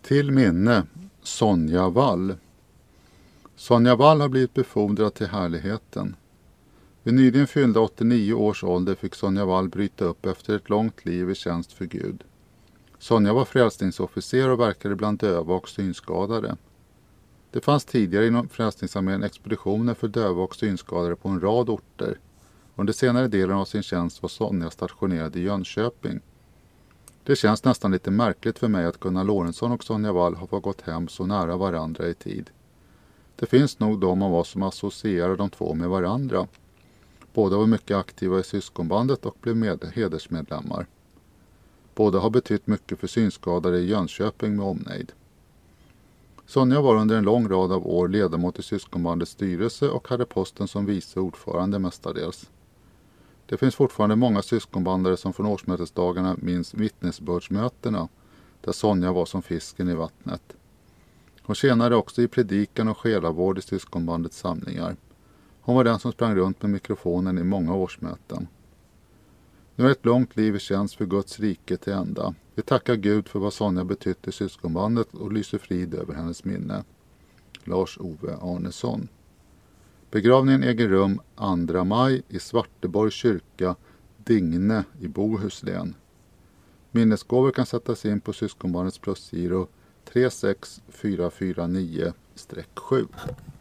Till minne Sonja Wall. Sonja Wall har blivit befordrad till härligheten. Vid nyligen fyllda 89 års ålder fick Sonja Wall bryta upp efter ett långt liv i tjänst för Gud. Sonja var frälsningsofficer och verkade bland döva och synskadade. Det fanns tidigare inom Frälsningsarmén expeditioner för döva och synskadade på en rad orter. Under senare delen av sin tjänst var Sonja stationerad i Jönköping. Det känns nästan lite märkligt för mig att Gunnar Lorentzon och Sonja Wall har gått hem så nära varandra i tid. Det finns nog de av oss som associerar de två med varandra. Båda var mycket aktiva i syskonbandet och blev hedersmedlemmar. Båda har betytt mycket för synskadade i Jönköping med omnejd. Sonja var under en lång rad av år ledamot i syskonbandets styrelse och hade posten som vice ordförande mestadels. Det finns fortfarande många syskonbandare som från årsmötesdagarna minns vittnesbördsmötena där Sonja var som fisken i vattnet. Hon tjänade också i predikan och själavård i syskonbandets samlingar. Hon var den som sprang runt med mikrofonen i många årsmöten. Nu är ett långt liv i tjänst för Guds rike till ända. Vi tackar Gud för vad Sonja betytt i syskonbandet och lyser frid över hennes minne. Lars-Ove Arnesson. Begravningen äger rum 2 maj i Svarteborgs kyrka, Digne i Bohuslän. Minnesgåvor kan sättas in på syskonbandets plusgiro 36449-7.